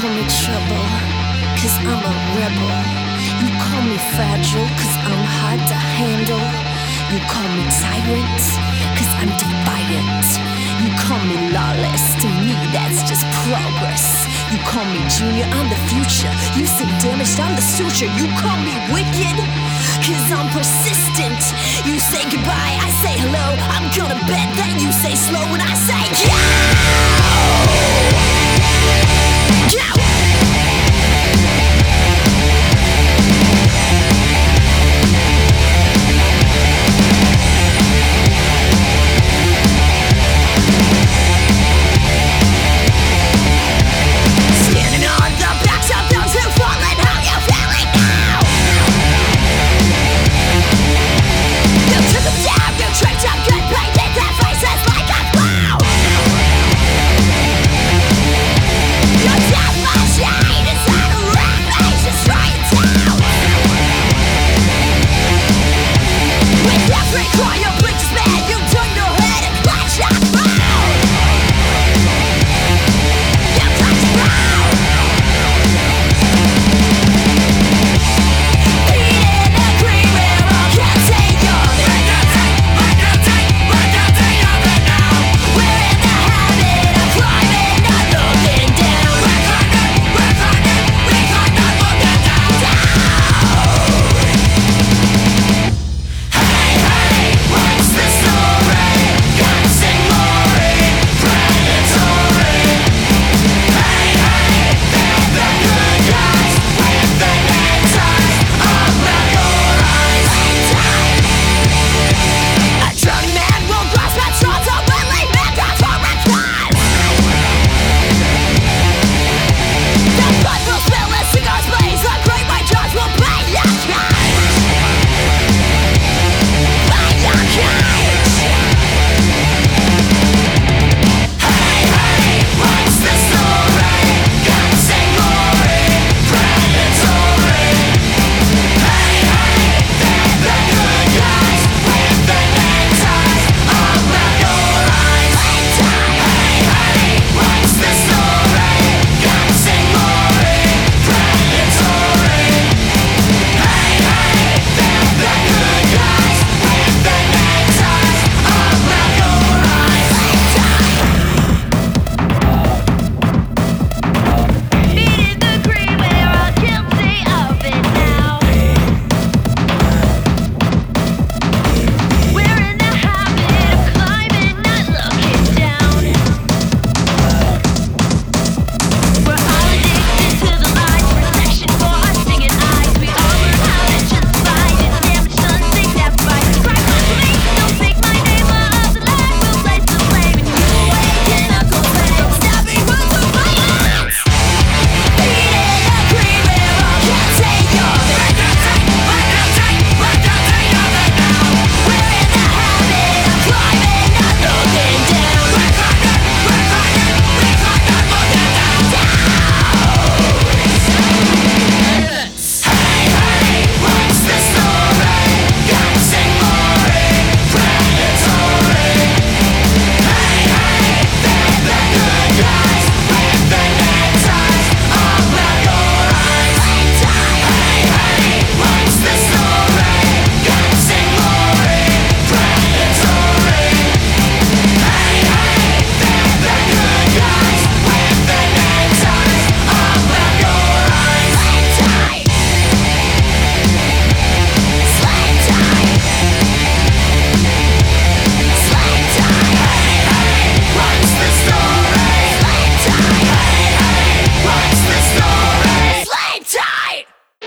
call me trouble, cause I'm a rebel. You call me fragile, cause I'm hard to handle. You call me tyrant, cause I'm defiant. You call me lawless, to me that's just progress. You call me junior, I'm the future. You say damaged, I'm the suture. You call me wicked, cause I'm persistent. You say goodbye, I say hello. I'm gonna bet that you say slow when I say yeah.